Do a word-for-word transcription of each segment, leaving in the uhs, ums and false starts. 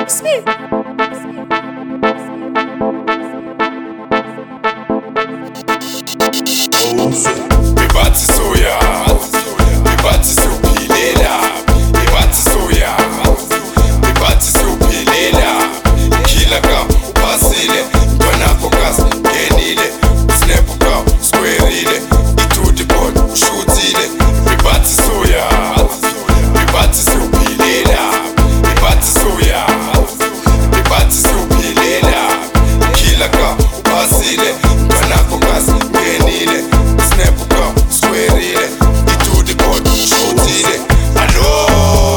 Bebathi soya, bebathi siyophilela, bebathi soya, bebathi siyophilela. Khila ka ubasile, ntwanakho kasi ngenile, snap ka squareile, i-to the board ushuthile. Bebathi soya, bebathi siyophilela, bebathi soya, bebathi siyophilela. Khila ka ubasile, ntwanakho kasi ngenile, snap ka squareile, i-to the board ushuthile. Hello,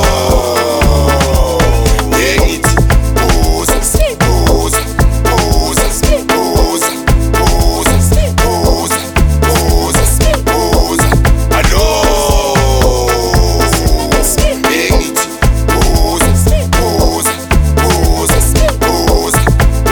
yengithi buza, buza, buza, buza, buza, buza, buza, buza. Hello, yengithi buza, buza, buza, buza,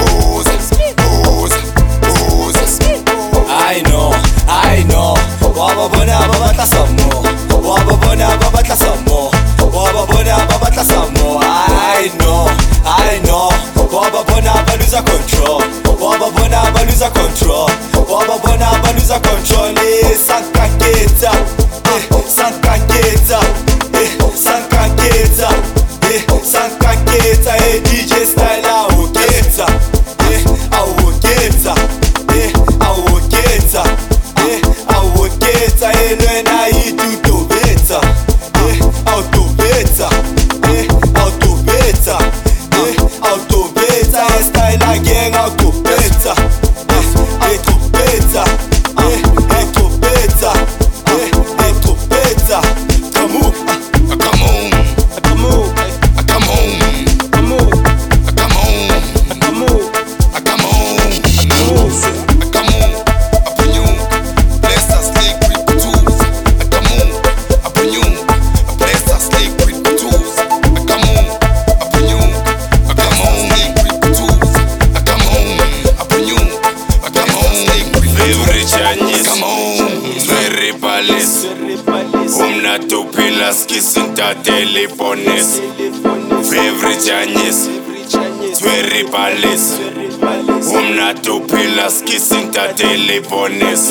buza, buza, buza. I know, I know. Waba bona ba batla some more. Waba bona ba batla some more. Waba bona ba batla some more. I know, I know. Waba bona ba lose control. Waba bona ba lose control. Waba bona ba lose control. Eh, sankaketa. Eh, sankaketa. Eh, sankaketa. Eh, sankaketa. Eh, D J style awuketa. Eh, awuketa. Eh, awuketa. Eh, awuketa. Eh, lwena itutobeta. Eh, autobeta. Eh, autobeta. Eh, autobeta. Eh, style again autobeta. Eh, autobeta. Eh, autobeta. Eh, autobeta. Come on, I come home, come on, I come home, come on, I come home, come on. I come home, I come home, I bring you, bless us like with the tools. I come home, I bring you, bless us like with the tools. I come home, I bring you, I come home like with the tools. I come home, I bring you, I come home like with the Favorite tools. Chinese, Come home, Swery Palace, umnato pilas kisintatele pones. Favorite Chinese, Swery Palace, umnato pilas kisintatele pones.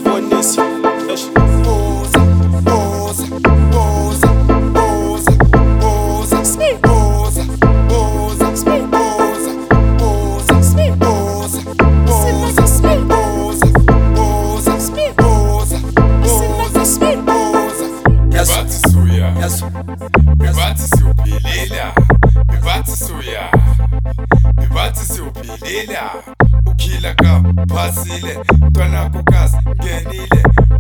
Bebathi soya, bebathi siyophilela, bebathi soya, bebathi siyophilela. Ukhila ka phasile, ntwanakho kasi ngenile,